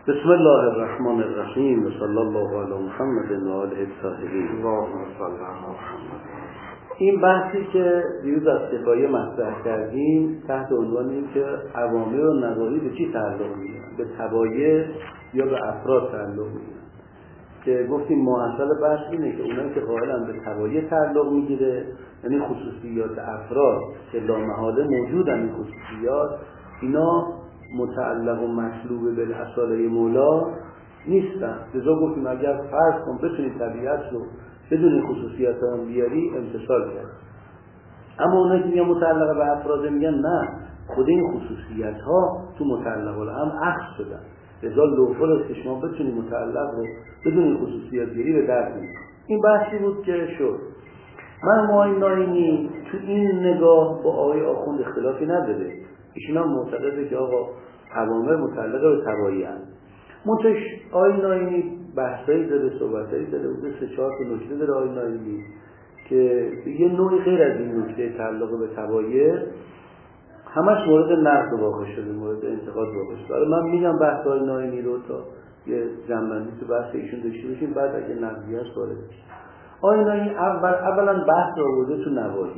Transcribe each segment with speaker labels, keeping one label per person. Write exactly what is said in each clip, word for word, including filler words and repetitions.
Speaker 1: بسم الله الرحمن الرحیم و صلی الله علی محمد و آله الطاهرین.
Speaker 2: اللهم صل علی محمد.
Speaker 1: این بحثی که دیروز از کفایه مطرح کردیم تحت عنوان این که اوامر و نواهی به چی تعلق میگیرن؟ به تبایع یا به افراد تعلق میگیرن؟ که گفتیم مؤصل بحث اینه که اونایی که قائلن به تبایع تعلق میگیره، یعنی خصوصیات افراد که لامحاله موجودن، این خصوصیات اینا متعلق و مطلوب به اصاله مولا نیستن. لذا گفتیم اگر فرض کن بتونی طبیعت رو بدون خصوصیات هم بیاری امتصال کرد. اما اونایی که میگن متعلق به افراد میگن نه، خود این خصوصیت ها تو متعلق الامر اخذ شدن. لذا لوفل است که شما بتونی متعلق رو بدون این خصوصیات بیاری به درد میکنی. این بحثی بود که شد. من معین ناینی تو این نگاه با آقای آخوند اختلافی نداره. ایشون هم معتقده که آقا اوامر متعلق به تبایع هست. منتش آقای ناینی بحثایی داره، صحبتایی داره، بوده سه چهار تا نکته داره آقای ناینی که یه نوعی غیر از این نکته تعلق به تبایع همش مورد نقد واقع شده، مورد انتقاد واقع شده. حالا من میگم بحث آقای ناینی رو تا یه جنبندی تو بحث ایشون داشته باشیم، بعد اگه نقدی هست وارد بشیم. آقای ناینی اول اولا بحث رو آورده تو نواهی،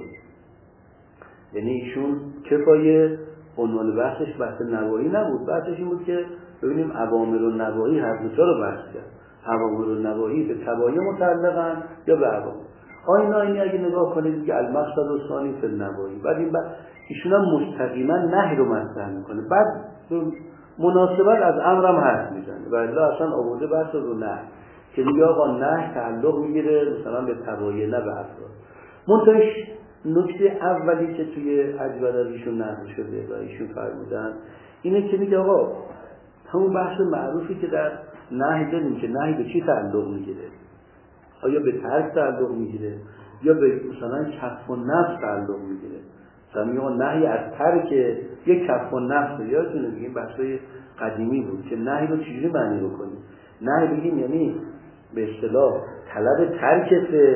Speaker 1: یعنی ایشون کفایه عنوان بحثش بحث نواهی نبود، بحثش این بود که ببینیم اوامر و نواهی هر دو تا رو بحث کرد. اوامر و نواهی به تبایع متعلقن یا به اوامر. آیین آینی اگه نگاه کنید که المقصد الثانی فی النواهی، بعد این بعد ایشون هم مستقیما نهی رو مطرح میکنه، بعد مناسبت از امر هم حرف میزنه و الا اصلا آورده بحث رو نهی که دیگه آقا نهی تعلق میگیره مثلا به تبایع نه به افراد. منتهش نکته اولی که توی اجوبه از ایشون نقل شده و ایشون فرمودن اینه که میگه آقا همون بحث معروفی که در نهی داریم که نهی به چی تعلق میگیره؟ آیا به ترک تعلق میگیره یا به مثلا کف و نفس تعلق میگیره؟ مثلا میگه نهی از ترک یک کف و نفس، یادتونه میگیم بحثای قدیمی بود که نهی رو چجوری معنی بکنیم؟ نهی بگیم یعنی به اصطلاح طلب ترک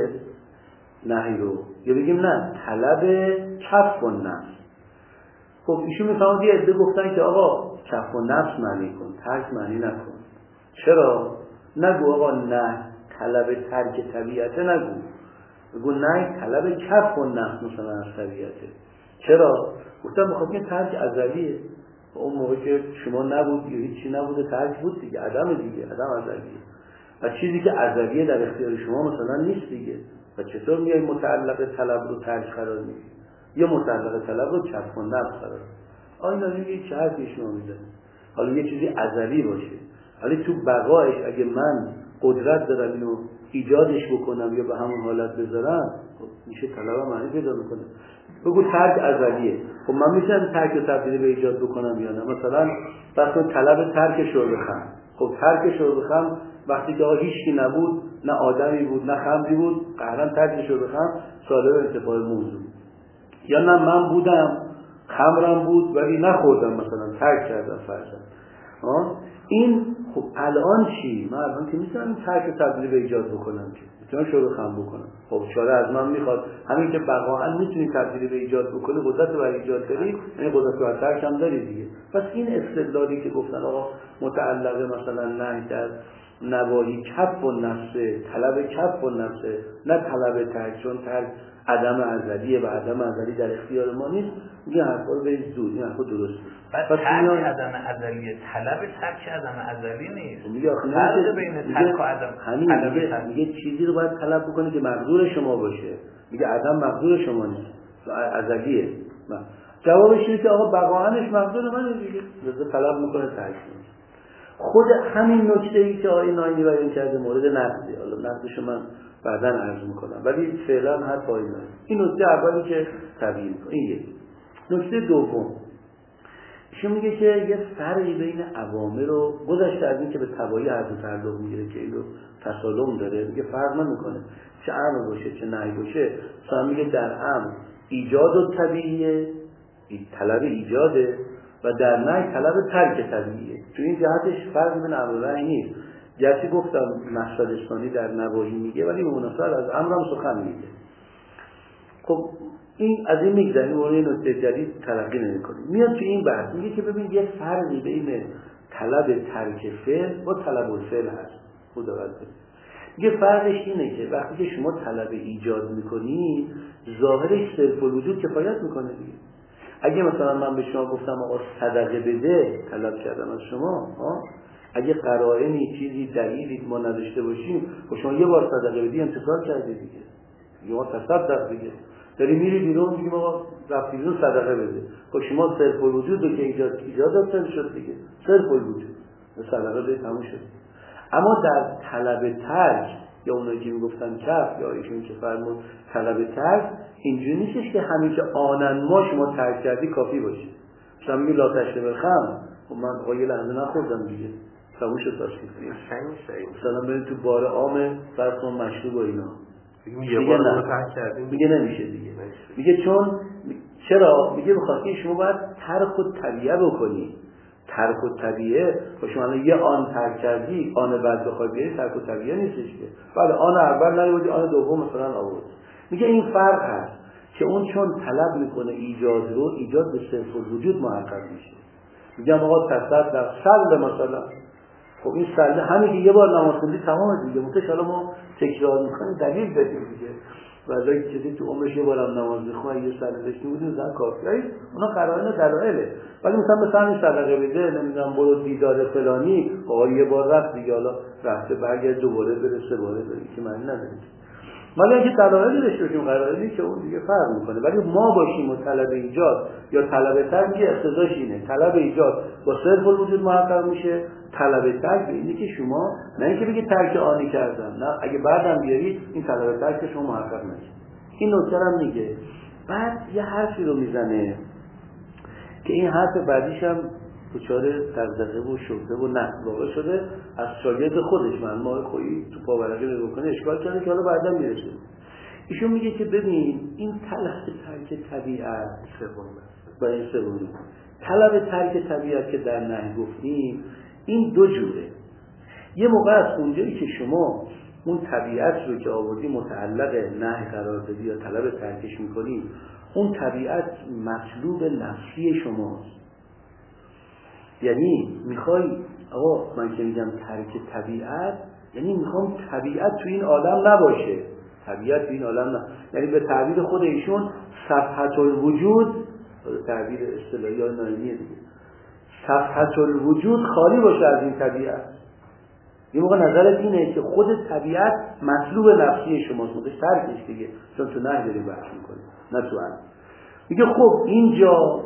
Speaker 1: نهی رو، یا بگیم نه طلب کف و نفس. خب ایشون میفهمد یه عده گفتن که آقا کف و نفس معنی کن، ترک معنی نکن. چرا؟ نگو آقا نه طلب ترک طبیعته، نگو بگو نه طلب کف و نفس مثلا از طبیعته. چرا؟ گفتم بخواد که ترک ازلیه، اون موقع که شما نبود یا هیچی نبوده ترک بود دیگه، عدم دیگه، عدم ازلیه و چیزی که ازلیه در اختیار شما مثلا نیست دیگه. و چطور میای متعلق طلب رو ترک قرار میدی یا متعلق طلب رو کف و نفس قرار میدی؟ آیا نمیگه چه حرفی شما میزنید؟ حالا یه چیزی ازلی باشه، ولی تو بقایش اگه من قدرت دارم اینو ایجادش بکنم یا به همون حالت بذارم، خب میشه طلب معنی پیدا میکنه. بگو ترک ازلیه، خب من میتونم ترک رو تبدیل به ایجاد بکنم یا نه؟ مثلا وقتی طلب ترک شرب خمر، خب ترک شرب خمر وقتی که هیچکی نبود، نه آدمی بود نه خمری بود، قهرن ترک شرب خمر سالب انتفاع موضوع. یا نه من بودم خمرم بود ولی نخوردم مثلا ترک کردم فرضاً. این خب الان چی؟ من الان که میتونم ترک تبدیل به ایجاد بکنم، که میتونم شروع خم بکنم. خب شاره از من میخواد همین که بقاعا میتونی تبدیل به ایجاد بکنی، قدرت برای ایجاد داری، یعنی قدرت برای ترک هم داری دیگه. پس این استدلالی که گفتن آقا متعلق مثلا نه در نواهی کف و نفسه، طلب کف و نفسه نه طلب ترک، چون ترک عدم ازلیه و عدم ازلی در اختیار ما نیست، میگه حرفا رو برید زود، این حرفا درست.
Speaker 2: پس ترک عدم ازلیه، طلب ترک عدم ازلی نیست.
Speaker 1: میگه آخه
Speaker 2: فرق بین ترک و عدم
Speaker 1: همین میگه میگه چیزی رو باید طلب بکنه که مقدور شما باشه. میگه عدم مقدور شما نیست، ازلیه. جوابش اینه که آقا بقاعنش مقدور منه دیگه، لذا طلب میکنه ترک. خود همین نکته‌ای که آقای ناینی بیان کرده مورد نقده، حالا نقدش من بعداً عرض میکنم، ولی فعلا هر پای ناینی. این نکته اولی که تبیین میکنه. این یک. نکته دوم ایشون میگه که یه فرقی بین اوامر و گذشته از این که به تبایع هر دو تعلق میگیره که اینو تسالم داره، میگه فرق نمیکنه چه امر باشه چه نهی باشه. مثلا میگه در امر ایجاد و طبیعیه، طلب ایجاده، و در نهی طلب ترک طبیعیه. تو این جهتش فرق بین امر و نهی نیست. گرچه گفتم مقصد ثانی در نواهی میگه ولی به مناسبت از امر هم سخن میگه. خب این از این میگذاریم و این نکته جدید تلقی نمی‌کنیم. میاد تو این بحث میگه که ببین یه فرقی بین طلب ترک فعل با طلب الفعل هست. خود دقت کنید. دیگه فرقش اینه که وقتی که شما طلب ایجاد میکنی ظاهرش صرف الوجود کفایت میکنه دیگه. اگه مثلا من به شما گفتم آقا صدقه بده، طلب کردم از شما، ها، اگه قرائنی چیزی دلیلی ما نداشته باشیم، خب شما یه بار صدقه بدی امتثال کردی دیگه. یه بار تصدق دیگه. داری میری بیرون میگیم آقا رفتی بیرون صدقه بده. خب شما صرف الوجود رو که ایجاد ایجاد داشته شد دیگه. صرف الوجود. صدقه بده تموم شد. اما در طلب ترک یا اونایی که میگفتن کف یا ایشون که فرمود طلب ترک، اینجوری نیستش که همین که آنن ما شما ترک کردی کافی باشه. مثلا میگی لا تشرب الخمر، خب من آقا یه لحظه نخوردم دیگه تموم شد تشریف. مثلا بریم تو بار عام فرض کن مشروب و اینا،
Speaker 3: یه بار رو ترک کردیم
Speaker 1: میگه نمیشه دیگه. میگه چون چرا؟ میگه بخاطر اینکه شما باید ترک و طبیعه بکنی. ترک و طبیعه، خب شما الان یه آن ترک کردی، آن بعد بخوای بیاری ترک و طبیعه نیستش که. بله آن اول نیوردی، آن دوم مثلا آورد. میگه این فرق هست که اون چون طلب میکنه ایجاد رو، ایجاد به صرف الوجود محقق میشه. میگم آقا تصدق در سل مثلا، خب این سل همین که یه بار نماز خوندی تمام دیگه. متأ حالا ما تکرار میکنیم دلیل بدیم دیگه. ولی کسی تو عمرش یه بارم نماز بخونه یه سال داشته بود زن کافیه، اونا قرائن دلایله. ولی مثلا مثلا این صدقه بده، نمیدونم برو دیدار فلانی، آقا یه بار رفت دیگه، حالا رفته برگرد دوباره بره سه باره بره که معنی نداره. ولی اگه دلایل داشته باشیم قرائنی که اون دیگه فرق میکنه. ولی ما باشیم و طلب ایجاد یا طلب ترک اقتضاش اینه، طلب ایجاد با صرف الوجود محقق میشه، طلب ترک به اینه که شما نه اینکه بگید ترک آنی کردم، نه اگه بعدم بیاری این طلب ترک شما محقق نشه. این نکته هم میگه. بعد یه حرفی رو میزنه که این حرف بعدیش هم دچار دغدغه و شبهه و نقد واقع شده از شاگرد خودش. من ما خویی تو پاورقی نگاه کنه اشکال کرده که حالا بعدا میرسه. ایشون میگه که ببین این طلب ترک طبیعت با این سومی طلب ترک طبیعت که در نهی گفتیم این دو جوره. یه موقع از اونجایی که شما اون طبیعت رو که آوردی متعلق نهی قرار دادی یا طلب ترکش میکنی، اون طبیعت مطلوب نفسی شماست. یعنی میخوای آقا من که میگم ترک طبیعت یعنی میخوام طبیعت تو این عالم نباشه. طبیعت تو این عالم نه، یعنی به تعبیر خود ایشون صفحة الوجود، تعبیر اصطلاحی های نایمیه دیگه، صفحة الوجود خالی باشه از این طبیعت. یه موقع نظرت اینه که خود طبیعت مطلوب نفسی شماست، موقع ترکش دیگه، چون تو نه داری بحث میکنی نه تو هم. میگه خب اینجا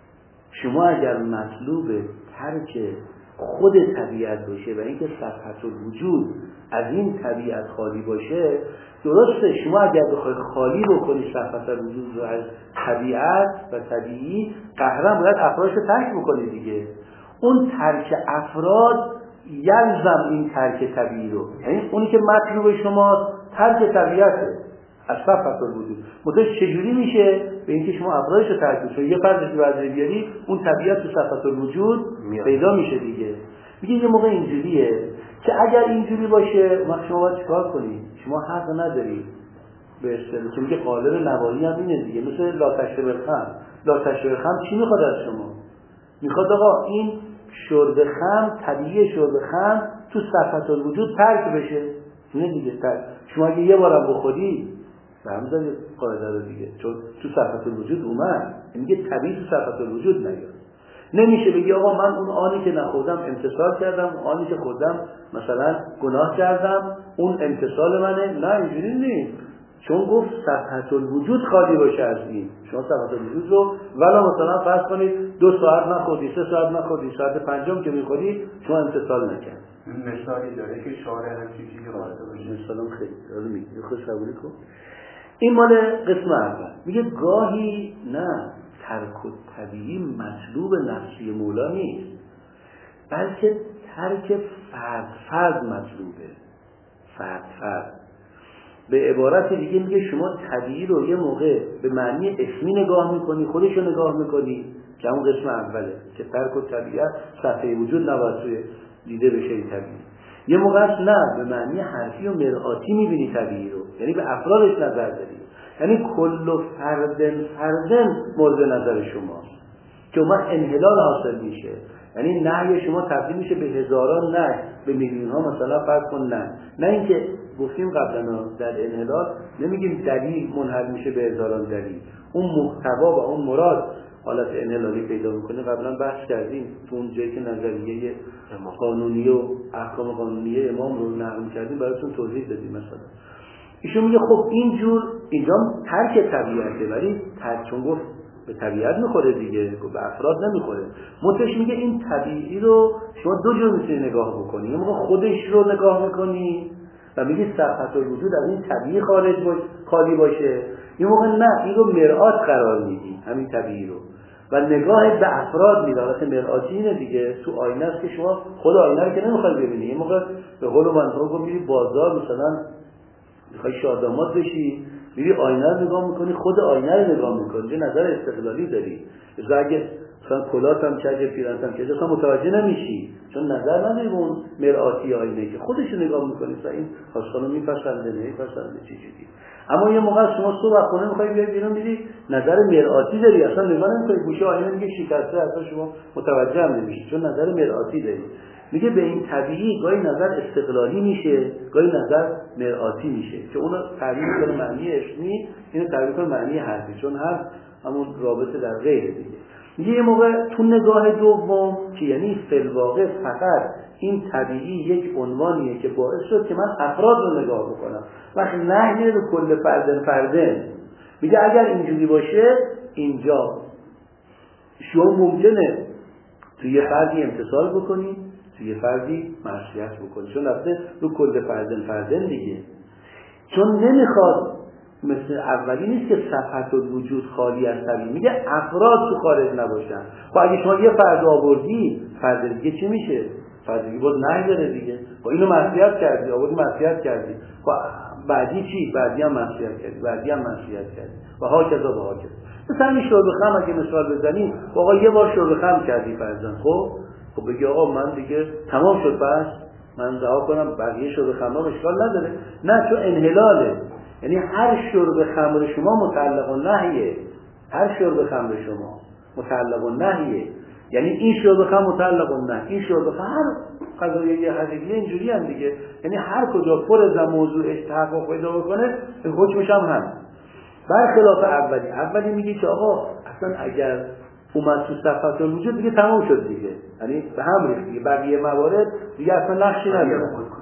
Speaker 1: شما اگر مطلوب ترک خود طبیعت باشه و اینکه صفحة الوجود از این طبیعت خالی باشه، درسته شما اگر بخوای خالی بکنی صفحة الوجود رو از طبیعت و طبیعی، قهرن باید افرادش رو ترک بکنی دیگه. اون ترک افراد یلزم این ترک طبیعی رو، یعنی اونی که مطلوب شما ترک طبیعته از صفحة الوجود. متوجه چجوری میشه؟ به اینکه شما افرادش رو ترک کنید. چون یه فرضی که وضعی بیاری اون طبیعت تو صفحة الوجود پیدا میشه دیگه. میگه یه موقع اینجوریه که اگر اینجوری باشه شما باید چیکار کنید؟ شما حق ندارید به اصطلاح که میگه قالب نواهی هم اینه دیگه، مثل لا تشرب الخمر. لا تشرب الخمر چی میخواد از شما؟ میخواد آقا این شرب خمر، طبیعی شرب خمر تو صفحة الوجود ترک بشه. اینه دیگه ترک. شما اگه یه بارم بخوری فهم دارید قاعده رو دیگه، چون تو صفحة الوجود اومد، میگه طبیعی تو صفحة الوجود نیاد. نمیشه بگی آقا من اون آنی که نخوردم امتثال کردم، آنی که خوردم مثلا گناه کردم، اون امتثال منه. نه اینجوری نیست، چون گفت صفحة الوجود خالی باشه از این. شما صفحة الوجود رو ولی مثلا فرض کنید دو ساعت نخوردی، سه ساعت نخوردی، ساعت پنجم که میخوری شما امتثال نکرد.
Speaker 3: مثالی داره که شارع هم چیزی که قاعده باشه.
Speaker 1: مثلا خیلی حالا میگه خود قبول کن. این مال قسم اول. میگه گاهی نه، ترک و طبیعی مطلوب نفسی مولا نیست، بلکه ترک فرد فرد مطلوبه. فرد فرد به عبارت دیگه میگه شما طبیعی رو یه موقع به معنی اسمی نگاه میکنی، خودشو نگاه میکنی که اون قسم اوله که ترک و طبیعت صفحه وجود نباید توی دیده بشه این طبیعی. یه موقع نه، به معنی حرفی و مرآتی میبینی طبیعی رو، یعنی به افرادش نظر داری، یعنی کل و فردن فردن مورد نظر شماست که اون انحلال حاصل میشه. یعنی نهی شما تبدیل میشه به هزاران نه، به میلیون ها مثلا فرض کن نه. نه اینکه گفتیم قبلا در انحلال نمیگیم دلیل منحل میشه به هزاران دلیل، اون محتوا و اون مراد حالت انحلالی پیدا میکنه. قبلا بحث کردیم تو اون جایی که نظریه قانونی و احکام قانونی امام رو نقل کردیم براتون توضیح دادیم. مثلا ایشون میگه خب اینجور اینجا ترک طبیعته، ولی ترک چون گفت به طبیعت میخوره دیگه، به افراد نمیخوره. متش میگه این طبیعی رو شما دو جور میتونی نگاه بکنی، یه موقع خودش رو نگاه میکنی و میگی صحت الوجود از این طبیعی خارج باشه، خالی باشه، یه موقع نه این رو مرآت قرار میدی همین طبیعی رو و نگاه به افراد میده. البته مرآتی اینه دیگه، تو آینه است که شما خود آینه رو که نمیخوای ببینی. یه موقع به قول منطقه میری بازار مثلا میخوای شادامات بشی، میری آینه رو نگاه میکنی، خود آینه رو نگاه میکنی، یه نظر استقلالی داری. مثلا اگه مثلا کلات هم چه پیرنت هم چه اصلا متوجه نمیشی، چون نظر نداری به اون مرآتی آینه که خودش رو نگاه میکنی، مثلا این خواستانو میپسنده نمیپسنده چی چیزی. اما یه موقع شما صبح خونه میخوای بیای بیرون میری نظر مرآتی داری، اصلا نگاه نمیکنی، گوشه آینه میگه شکسته، اصلا شما متوجه هم نمیشی چون نظر مرآتی داری. میگه به این طبیعی گاهی نظر استقلالی میشه، گاهی نظر مرآتی میشه که اونو تعبیر کنه معنی اسمی، اینو تعبیر کنه معنی حرفی، چون حرف همون رابطه در غیر دیگه. میگه یه موقع تو نگاه دوم که یعنی فی الواقع فقط این طبیعی یک عنوانیه که باعث شد که من افراد رو نگاه بکنم، وقتی نهی رو کل فردن فردن. میگه اگر اینجوری باشه اینجا شما ممکنه توی یه فردی امتثال بکنی، توی یه فردی معصیت بکنی، چون رفته رو کل فردن فردن دیگه. چون نمیخواد مثل اولی نیست که صفحت الوجود خالی از طبیعی، میگه افراد تو خارج نباشن. خب اگه شما یه فرد آوردی، فرد دیگه چی میشه؟ فرد دیگه باز نهی داره دیگه. خب اینو معصیت کردی، آوردی معصیت کردی، خب بعدی چی؟ بعدی هم معصیت کردی، بعدی هم معصیت کردی و ها کذا و ها کذا. مثلا این شرب خمر اگه مثال بزنیم، آقا یه بار شرب خمر کردی فرضاً، خب خب بگی آقا من دیگه تمام شد، بس من رها کنم، بقیه شرب خمر اشکال نداره. نه، چون انحلاله. یعنی هر شرب خمر شما متعلق و نهیه، هر شرب خمر شما متعلق و نهیه. یعنی این شرب خمر متعلق و نه، این شرب خمر قضایه حقیقی اینجوری هم دیگه. یعنی هر کجا پر از موضوعش تحقق پیدا بکنه حکمش هم هم. برخلاف اولی، اولی میگه که آقا اصلا اگر اومد تو صفحت الوجود دیگه تمام شد دیگه، یعنی به هم ریخت دیگه، بقیه موارد دیگه اصلا نقشی نداره.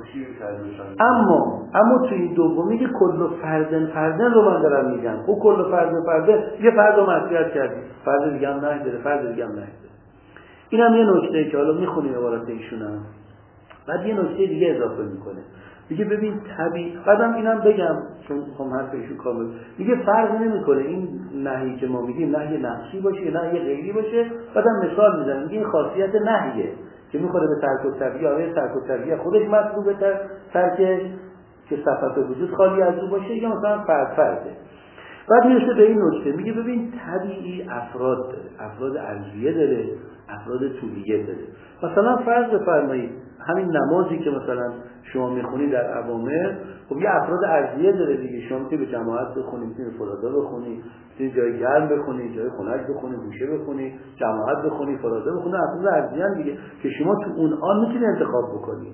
Speaker 1: اما اما توی دوم میگه کل فردن فردن رو من دارم میگم. خب کل فردن فردن یه فرد رو معصیت کردی، فرد دیگه هم نه داره، فرد دیگه هم نه داره. اینم یه نکته که حالا میخونیم عبارات ایشون هم. بعد یه نکته دیگه اضافه میکنه، میگه ببین طبیعی، بعدم اینم بگم چون هم حرف ایشون کامل، میگه فرق نمیکنه این نهی که ما میگیم نهی نفسی باشه یا نهی غیری باشه. بعدم مثال میزنه، میگه این خاصیت نهیه که میخوره به ترک الطبیعه، آیا ترک الطبیعه خودش مطلوبه تر ترکش که صفت وجود خالی از او باشه یا مثلا فرد فرده. بعد میرسه به این نکته، میگه ببین طبیعی افراد داره، افراد ارضیه داره، افراد طولیه داره. مثلا فرض بفرمایید همین نمازی که مثلا شما میخونی در اوامر، خب یه افراد ارضیه داره دیگه. شما میتونی به جماعت بخونی، میتونی فرادا بخونی، میتونی جای گرم بخونی، جای خنک بخونی، گوشه بخونی، جماعت بخونی، فرادا بخونی، افراد ارضیه دیگه که شما تو اون آن میتونی انتخاب بکنی.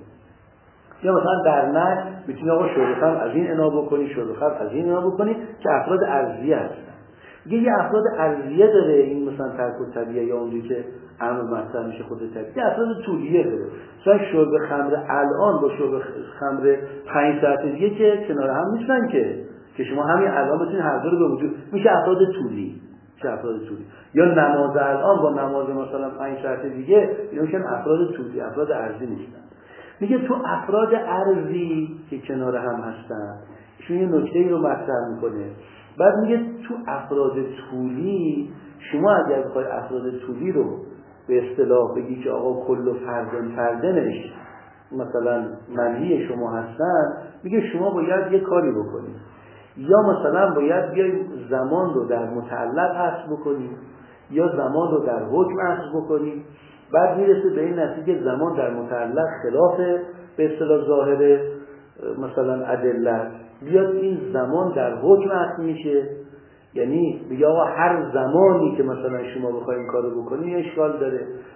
Speaker 1: یا مثلا در نه میتونی آقا شرب خمر از این انا بکنی، شرب خمر از این انا بکنی که افراد ارضیه هستن. دیگه یه افراد ارضیه داره، این مثلا ترک الطبیعه یا اونجوری که امر مطلب میشه خود طبیعی. یه افراد طولیه داره، مثلا شرب خمر الان با شرب خمر پنج ساعت دیگه که کنار هم نیستن که که شما همین الان بتونید هر دو رو به وجود میشه افراد طولی، چه افراد طولی. یا نماز الان با نماز مثلا پنج ساعت دیگه اینا میشن افراد طولی، افراد ارضی نیستن. میگه تو افراد ارضی که کنار هم هستن، ایشون یه نکته‌ای رو مطرح میکنه. بعد میگه تو افراد طولی، شما اگر بخوای افراد طولی رو به اصطلاح بگی که آقا کل فردن فردنش مثلا منهی شما هستن، میگه شما باید یه کاری بکنید، یا مثلا باید بیای زمان رو در متعلق حذف بکنی یا زمان رو در حکم حذف بکنی. بعد میرسه به این نتیجه زمان در متعلق خلاف به اصطلاح ظاهر مثلا ادله، بیاد این زمان در حکم حذف میشه. یعنی میگه آقا هر زمانی که مثلا شما بخواید این کارو بکنی اشکال داره.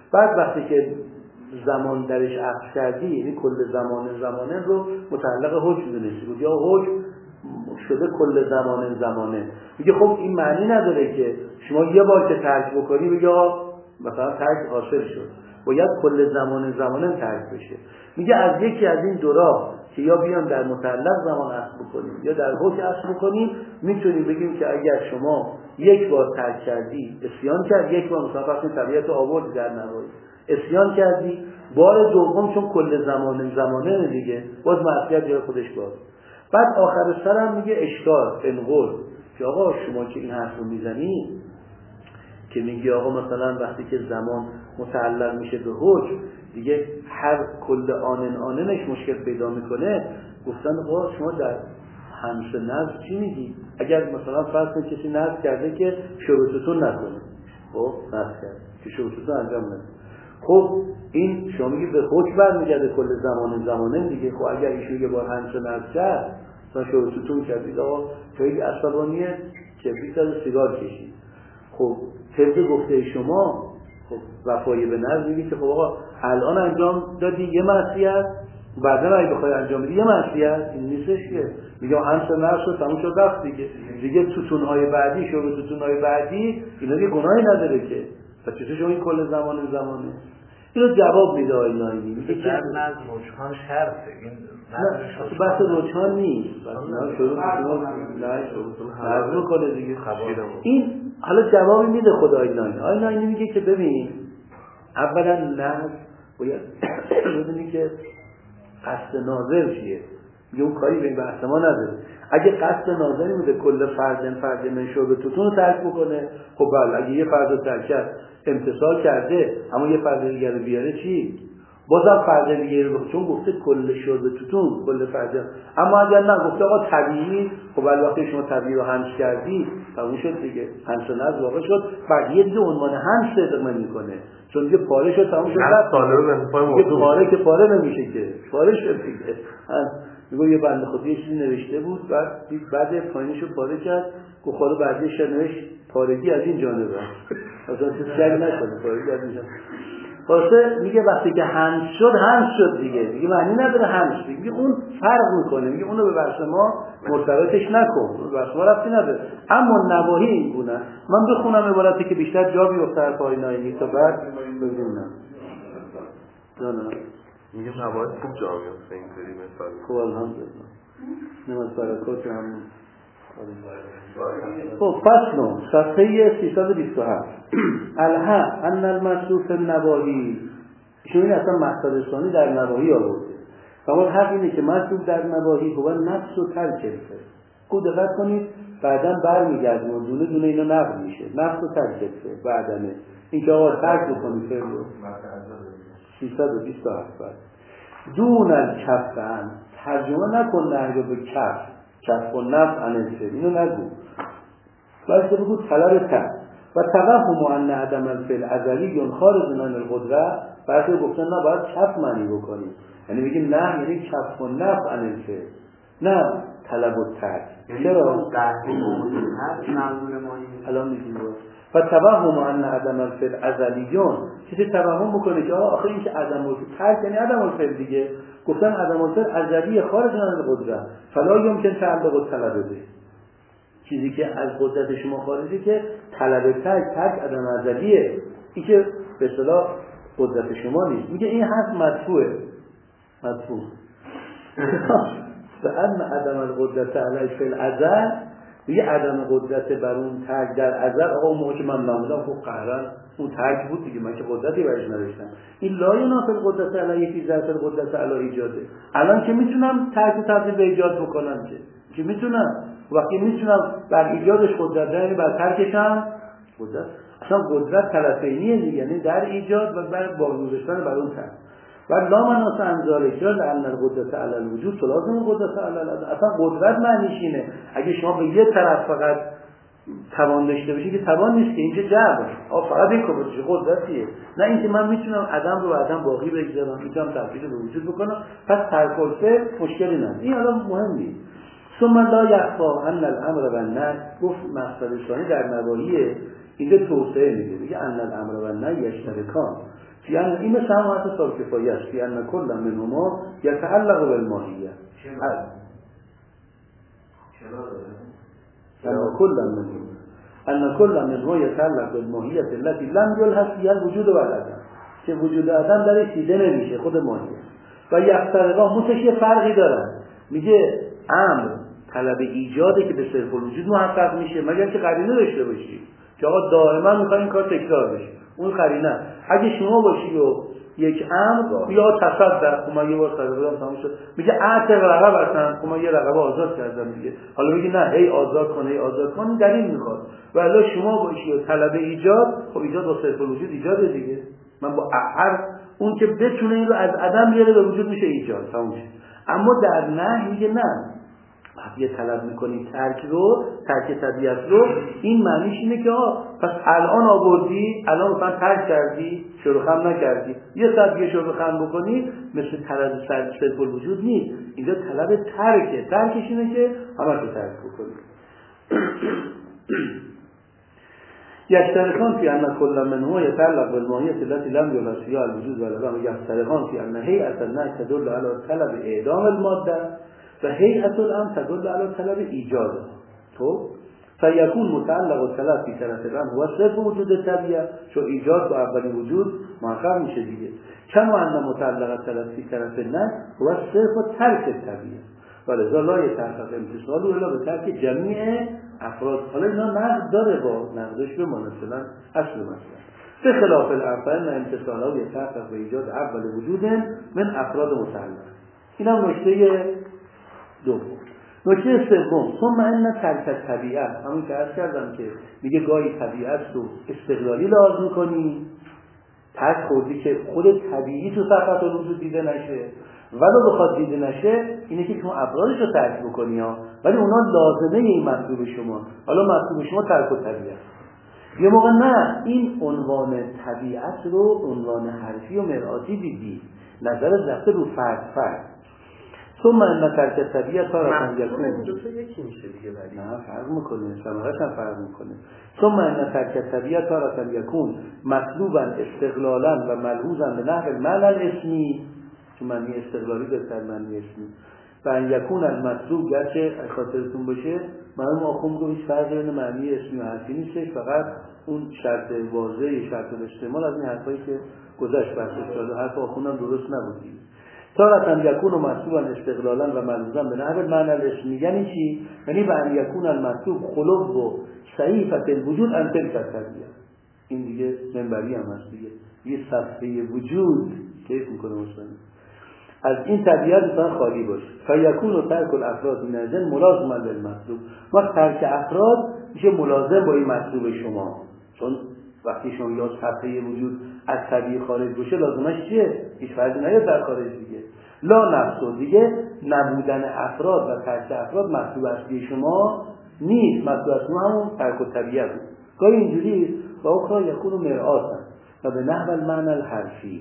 Speaker 1: بعد وقتی که زمان درش عطف کردی، یعنی کل زمان زمانه رو متعلق حکم دونستی بود یا حکم شده کل زمان زمانه. میگه خب این معنی نداره که شما یه بار که ترک بکنی بگه مثلا ترک حاصل شد، باید کل زمان زمانه ترک بشه. میگه از یکی از این دو راه که یا بیان در متعلق زمان اصل بکنیم یا در حکم اصل بکنیم، میتونیم بگیم که اگر شما یک بار ترک کردی، اسیان کرد، یک بار مثلا وقتی طبیعت آورد در نوایی اسیان کردی، بار دوم چون کل زمان زمانه دیگه باز معصیت جای خودش باز. بعد آخر سر هم میگه اشکال انقل که آقا شما که این حرف رو میزنی که میگی آقا مثلا وقتی که زمان متعلق میشه به حکم دیگه هر کل آنن آننش مشکل پیدا میکنه، گفتن آقا شما در همس نظر چی میگی؟ اگر مثلا فرض کنید کسی نظر کرده که شروطتون نکنه، خب نظر کرده که شروطتون انجام نده، خب این شما میگی به حکم برمیگرده کل زمان زمانه دیگه. خب اگر ایشون یه بار همس نظر کرد مثلا شروطتون کردید آقا خیلی عصبانیه کبریت از سیگار کشید، خب طبق گفته شما خب وفای به نظر میگی که خب آقا الان انجام دادی یه معصیت، بعدا اگه بخوای انجام بدی یه معصیت، این نیستش که میگم همس نفس رو تموم شد رفت دیگه دیگه توتونهای بعدی شروع توتونهای بعدی اینا دیگه گناهی نداره که. پس چطور شما این کل زمان زمانه اینو جواب میده آقای نایمی، میگه که
Speaker 2: در نظر رجحان شرطه، این
Speaker 1: نه بحث رجحان نیست، بحث شروع توتون نظر کنه دیگه. این حالا جوابی میده خدای نایمی. آقای نایمی میگه که ببین اولا نظر باید ببینی که قصد ناظر چیه، میگه اون کاری به این بحث ما نداره. اگه قصد ناظری بوده کل فردن فرد من شعبه توتون رو ترک بکنه، خب بله اگه یه فرد رو ترک کرد امتثال کرده، اما یه فرد دیگر رو بیاره چی؟ بازم فرد دیگر رو، چون گفته کل شعبه توتون کل فرد. اما اگر نه گفته آقا طبیعی، خب وقتی شما طبیعی رو همس کردی تموم شد دیگه، همس نظر واقع شد، بعد یه دیگه عنوان همس ادامه میکنه چون دیگه پاره شد تموم شد، دیگه پاره که پاره نمیشه که پاره شد دیگه. میگه یه بنده خدا یه چیزی نوشته بود بعد بعد پایینشو پاره کرد، گفت حالا بعدش نوشت پارگی از این جانب است اصلا چیز شک نکنه پارگی از این جانب. واسه میگه وقتی که همس شد همس شد دیگه دیگه معنی نداره همس، میگه اون فرق میکنه، میگه اونو به بحث ما مرتبطش نکن، به بحث ما ربطی نداره. اما نواهی این گونه من بخونم عبارتی که بیشتر جا بیفته در پای نایمی تا بعد ببینم. جانم
Speaker 3: میگه نواهی خوب جا بیفته اینطوری مثال.
Speaker 1: خب الحمدلله نماز برکات هم. خب پس نو صفحه سیصد و بیست و هفت الها ان المصروف نواهی، چون این اصلا مقصد ثانی در نواهی آورده. اما حق اینه که مصروف در نواهی هو نفس و ترک الفعل. خوب دقت کنید بعداً برمیگردیم و دونه دونه اینا نقل میشه. نفس و ترک الفعل بعدنه این که آقا ترک بکنید فعل رو. سیصد و بیست و هفت دون الکف عن، ترجمه نکن نهی به کف، کف و نفس عن الفعل، اینو نگو، بلکه بگو طلب ترک. و توهم ان عدم الفعل ازلی خارج عن القدره، بعضی گفتن نه باید کف معنی بکنیم، یعنی بگیم نه یعنی کف و نفس عن الفعل، نه طلب و ترک. چرا؟ الان میگیم و توهم ان عدم الفعل ازلیون، کسی توهم بکنه که آخه این که عدم الفعل ترک یعنی عدم الفعل دیگه، گفتن عدم الفعل ازلی خارج عن القدره فلا یمکن تعلق طلب به، چیزی که از قدرت شما خارجه که طلب ترک ترک عدم ازلیه، این که به اصطلاح قدرت شما نیست. میگه این حرف مدفوعه مدفوع فان عدم القدرت علی فعل ازل، میگه عدم قدرت بر اون ترک در ازل. آقا اون موقع که من نمودم خب قهرن اون ترک بود دیگه، من که قدرتی برش نداشتم. این لا ینافی قدرت علی یکی ذات قدرت علی ایجاده. الان که میتونم ترک تبدیل به ایجاد بکنم که که میتونم، وقتی میتونم بر ایجادش قدرت دارم بر ترکش هم قدرت. اصلا قدرت طرفینیه دیگه، یعنی در ایجاد و بر باقی گذاشتن بر اون ترک. و لا مناس انزال کرد لأن القدرت علی الوجود لازم قدرت علی العدم. اصلا قدرت معنیش اینه اگه شما به یه طرف فقط توان داشته باشی که توان نیست که اینجا جبر، آ فقط این کفر قدرتیه، نه اینکه من میتونم عدم رو عدم باقی بگذارم، میتونم تبدیل به وجود بکنم، پس ترکلفه مشکلی نداره. این الان مهم نیست. ثم لا یخفا ان الامر و النهی، گفت مقصد ثانی در نواهی اینجا توسعه میده، میگه ان الامر و النهی یشترکان یعنی این مثل هم حتی صاحب کفایه است یعنی کل منهما یتعلق بالماهیه ان كل منهم ان كل منهم يتعلق بالماهیت التي لم يلحق فيها الوجود والعدم که وجود عدم درش دیده نمیشه خود ماهیت و یفترقا متش فرقی دارن میگه امر طلب ایجاده که به صرف الوجود محقق میشه مگر که قرینه داشته باشی که آقا دائما میخوای این کار تکرار بشه اون قرینه اگه شما باشی و یک امر یا تصدق خب من یه بار صدقه تمام شد میگه اعتق رقب هستن خب من یه رقبه آزاد کردم دیگه حالا میگه نه هی آزاد کن هی آزاد کن دلیل میخواد ولی شما باشی و طلب ایجاد خب ایجاد با صرف الوجود ایجاده دیگه من با هر اون که بتونه این رو از عدم بیاره به وجود میشه ایجاد تموم شد اما در نه میگه نه وقتی طلب میکنی ترک رو ترک طبیعت رو این معنیش اینه که آه پس الان آوردی الان مثلا ترک کردی شروع خم نکردی یه ساعت دیگه شروع خم بکنی مثل طلب صرف الوجود نیست اینجا طلب ترکه ترکش اینه که همه رو ترک بکنی یشترکان فی ان کل منهما یتعلق بالماهیت التي لم يلحق فيها الوجود والعدم یشترکان فی ان هیئة النهی تدل علی طلب اعدام الماده و هیئة الامر تدل علی طلب ایجاده تو فیکون متعلق و طلب فی طرف الامر هو صرف وجود طبیعه چون ایجاد با اولی وجود محقق میشه دیگه کما ان متعلق طلب فی طرف النهی هو صرف ترک طبیعه ولذا لا يتحقق امتصال الا به ترک جمیع افراد حالا اینا نقد داره با نقدش به مثلا اصل مثلا به خلاف الاربعین امتصالا و یتحقق به ایجاد اول وجود من افراد متعلق این هم نکته دوم نکته سوم ثم ان ترک طبیعت همون که عرض کردم که میگه گاهی طبیعت رو استقلالی لحاظ میکنی ترک خوردی که خود طبیعی تو صفحات وجود دیده نشه ولو بخواد دیده نشه اینه که شما افرادش رو ترک بکنی ها ولی اونا لازمه این مطلوب شما حالا مطلوب شما ترک و طبیعت یه موقع نه این عنوان طبیعت رو عنوان حرفی و مرآتی دیدی نظر رفته رو فرد فرد ثم ان ترک طبیعت ها را یکون
Speaker 3: دو تا یکی میشه دیگه ولی
Speaker 1: نه فرق میکنه سماعت هم فرق میکنه ثم ان ترک طبیعت ها را یکون مطلوبا استقلالا و ملحوظا به نحو المعنى الاسمی که معنی استقلالی بهتر معنی اسمی و ان یکون المطلوب گرچه خاطرتون باشه معلوم آخوم رو هیچ فرقی بین معنی اسمی و حرفی نیستش فقط اون شرط واضحه شرط الاحتمال از این حرفایی که گذشت بحثش شده حرف آخوندم درست نبودی تارة یکون مطلوبا استقلالا و ملحوظا به نحو المعنى الاسمی یعنی چی؟ یعنی به ان یکون المطلوب خلق و صحیفت الوجود ان تلک الطبیعه این دیگه منبری هم هست دیگه یه صفحه وجود کیف میکنه مثلا از این طبیعت مثلا خالی باشه فیکون و ترک الافراد این ازن ملازم للمطلوب وقت ترک افراد میشه ملازم با این مطلوب شما چون وقتی شما یا صفحه وجود از طبیعی خارج بشه لازمش چیه؟ هیچ فرقی نیاد در خارج دیگه لا نفسون دیگه نبودن افراد و ترک افراد مطلوب اصلی شما نیست مطلوب اصلی شما همون ترک و طبیعت بود گاهی اینجوری با اخرى یکون و مرآتن و به نحو المعنى الحرفی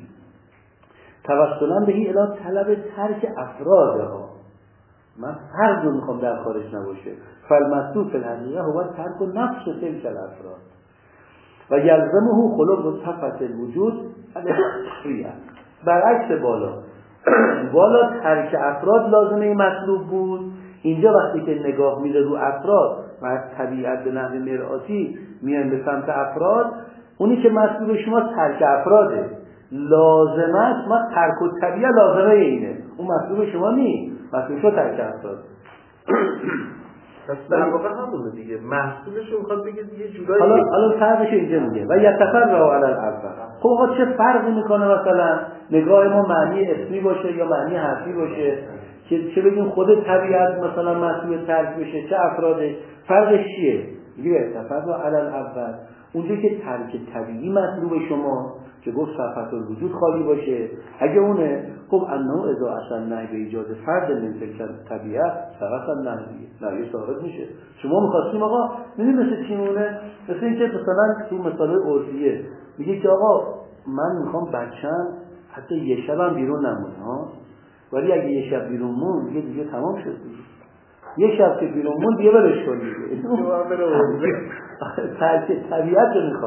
Speaker 1: توسلا بهی الی طلب ترک افراد ها من فرد رو میخوام در خارج نباشه فالمطلوب فی الحقیقه هو ترک و نفس تلک الافراد و یلزمه خلق و صفت الوجود الاخریه برعکس بالا بالا ترک افراد لازمه مطلوب بود اینجا وقتی که نگاه میره رو افراد و از طبیعت به نحو مرآتی میان به سمت افراد اونی که مطلوب شما ترک افراده لازمت ما ترک و طبیعه لازمه اینه اون مطلوب شما نیست مطلوب شما ترک افراد
Speaker 3: پس در واقع همونه دیگه محصولش رو میخواد بگه یه جورایی
Speaker 1: حالا حالا فرقش اینجا میگه و یتفرع علی الاول خب آقا چه فرقی میکنه مثلا نگاه ما معنی اسمی باشه یا معنی حرفی باشه که چه بگیم خود طبیعت مثلا مطلوب ترک بشه چه افرادش فرقش چیه میگه یتفرع علی الاول اونجا که ترک طبیعی مطلوب شما که گفت صفت الوجود خالی باشه اگه اونه خب انه اذا اصلا نهی به ایجاد فرد من تلک طبیعت فقط هم نهیه نهیه ثابت میشه شما میخواستیم آقا میدونی مثل چی مونه مثل این که مثلا تو مثال عرفیه میگه که آقا من میخوام بچم حتی یه شبم بیرون نمونه ها ولی اگه یه شب بیرون مون دیگه دیگه تمام شد دیگه یه شب که بیرون مون دیگه برش کن دیگه ترک طبیعت رو میخواد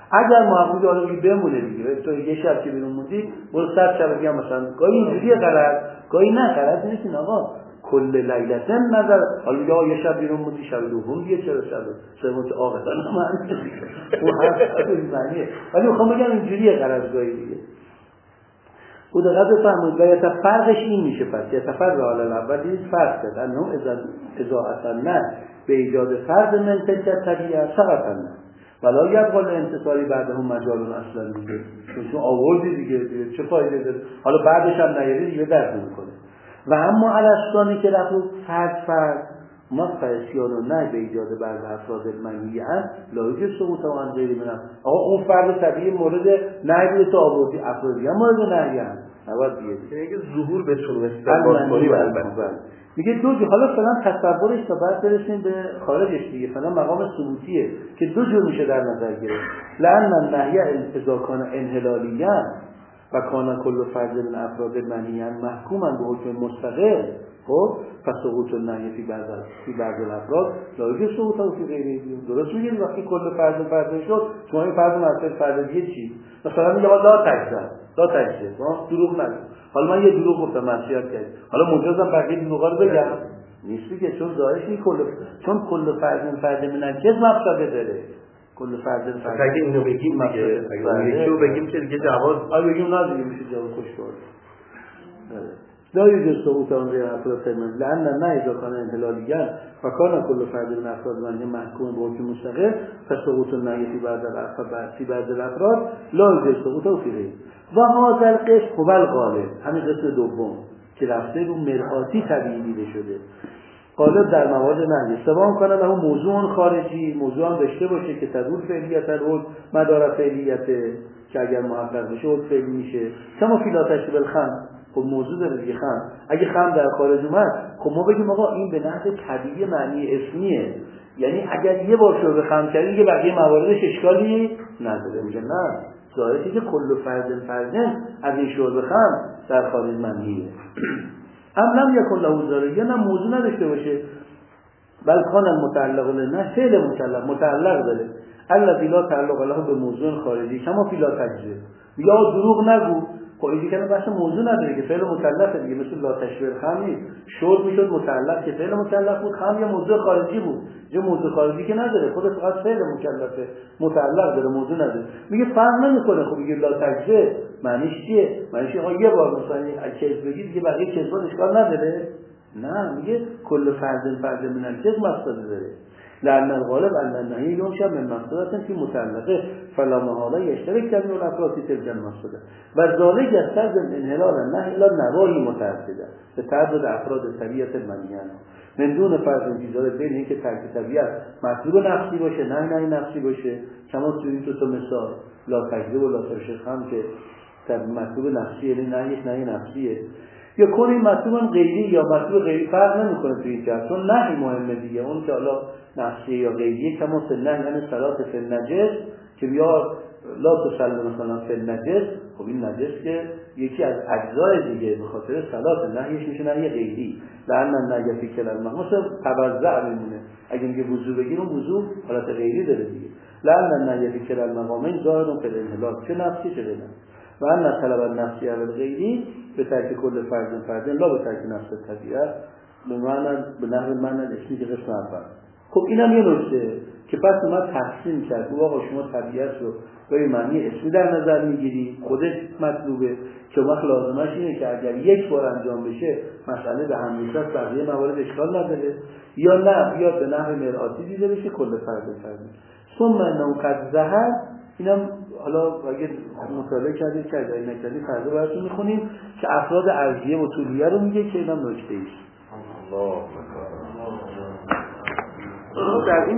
Speaker 1: اگر محقق حالا دیگه بمونه دیگه تو یه شب که بیرون موندی برو صد شب دیگه مثلا گاهی اینجوریه غلط گاهی نه غلط نیست این آقا کل لیلتن نظر حالا یا یه شب بیرون موندی شب دوم دیگه چرا شب سوم که آقا من اون هر معنیه ولی میخوام بگم اینجوریه غلط گاهی دیگه او دقیقه بفرمایید و یا فرقش این میشه پس یا تفرق حال الاول این فرق کرد انه ازا اصلا به ایجاد فرد من تلک طبیعه فقط نه ولا یبقى الانتصاری بعدهم مجال اصلا دیگه چون آوردی دیگه, دیگه چه فایده داره حالا بعدش هم نیاری دیگه درد میکنه و اما علشتانی که رفت فرد فرد ما فیسیان و نه به ایجاد بعض افراد منهی هست لایجه سقوط و انجیری منم آقا اون فرد طبیعی مورد نهی تو آوردی افرادی هم مورد نهی هست نباید دیگه
Speaker 3: میگه ظهور بتونه استقبال کنی و البته
Speaker 1: میگه دو جو حالا فلان تصورش تا بعد برسیم به خارجش دیگه فلان مقام ثبوتیه که دو جور میشه در نظر گرفت لأن النهی اذا کان انحلالیا و کان کل فرد من افراد منهیا محکوما به حکم مستقل خب پس سقوط النهی فی بعض فی بعض الافراد لایق سقوط او فی غیره درست میگید وقتی کل فرد فرد شد شما این فرد مثلا فرد دیگه چی مثلا میگه لا تجزا لا تجزا ها دروغ نگو حالا من یه دروغ گفتم معصیت کردم حالا مجازم بقیه دروغا رو بگم نیست دیگه چون ظاهرش این کل چون کل فرد فرد منجز مفسده داره کل فرد فرد
Speaker 3: اگه اینو بگیم دیگه اگه یکی رو بگیم که دیگه جواب
Speaker 1: آ بگیم نه دیگه میشه جواب خوشگوار لا يوجد سقوط عن غير افراد تمام لان نه اذا كان انحلاليا فكان كل فرد من افراد من محكوم به حکم مستقل فسقوط النهي في بعض الافراد في بعض الافراد لا يوجد سقوط في غيره و هذا القسم هو الغالب همین قسم دوم که رفته رو مرآتی طبیعی دیده شده غالب در موارد نهی سواء کنه له موضوع خارجی موضوع هم داشته باشه که تدور فعلیت رو مدار فعلیت که اگر محقق بشه اون فعلی میشه کما فی لا تشبه الخمر خب موضوع داره دیگه خمر اگه خمر در خارج اومد خب ما بگیم آقا این به نحو طبیعی معنی اسمیه یعنی اگر یه بار شرب خمر کردی دیگه بقیه مواردش اشکالی نداره میگه نه ظاهره که کل فرد فرد از این شرب خمر در خارج معنیه ام لم یکن له ضرر یا نه موضوع نداشته باشه بل کان المتعلق نه فعل متعلق متعلق داره الذی لا تعلق له به موضوع خارجی کما فی لا تجزیه یا دروغ نگو خب این که بحث موضوع نداره که فعل متعلق دیگه مثل لا تشبیه خمر نیست شرب میشد متعلق که فعل متعلق بود خمر یا موضوع خارجی بود جو موضوع خارجی که نداره خود فقط فعل مکلفه متعلق داره موضوع نداره میگه فرق نمیکنه خب میگه لا تجزیه معنیش چیه معنیش آقا یه بار مثلا کذب بگی دیگه بقیه کذبات اشکال نداره نه میگه کل فرد فرد من الکذب مقصد داره لأن الغالب أن النهي ينشأ من مقصدة في متعلقه فلا محالة يشترك جميع الأفراد في تلك المقصدة وذلك يستلزم انحلال النهي إلى النواهي متعددة بتعدد أفراد طبيعة المنهي من دون فرض انتظار بین اینکه ترک طبیعت مطلوب نفسی باشه نه نه نفسی باشه کما توی تو مثال لا تجزیه و لا ترشح هم که مطلوب نفسیه نه یک نه نفسیه یا کنی مطلوب غیری یا مطلوب غیری فرق نمیکنه توی این جهت چون نهی مهمه دیگه اون که حالا نفسیه یا غیریه کما فی النهی یعنی صلات فی النجس که بیا لا تسلم مثلا فی النجس خب این نجس که یکی از اجزای دیگه به خاطر صلات نهیش میشه نهی غیری لأن النهی فی کل المقام مثلا توزع میمونه اگه میگه وضو بگیر اون وضو حالت غیری داره دیگه لأن النهی فی کل المقامین ظاهر فی الانحلال چه نفسی چه غیری و ان طلب النفسی علی الغیری به ترک کل فرد فرد لا به ترک نفس طبیعت به معنی به نحو معنی اسمی که قسم اول خب اینم یه نکته که پس اومد تقسیم کرد او آقا شما طبیعت رو به معنی اسمی در نظر میگیری خودش مطلوبه که وقت لازمش اینه که اگر یک بار انجام بشه مسئله به همیشه بقیه موارد اشکال نداره یا نه بیاد به نحو مرآتی دیده بشه کل فرد فرد ثم انه قد ظهر اینم حالا اگه مطالعه کردید که اگه نکردید فردا براتون میخونیم که افراد ارضیه و طولیه رو میگه که اینم نکته ایست.
Speaker 3: الله در این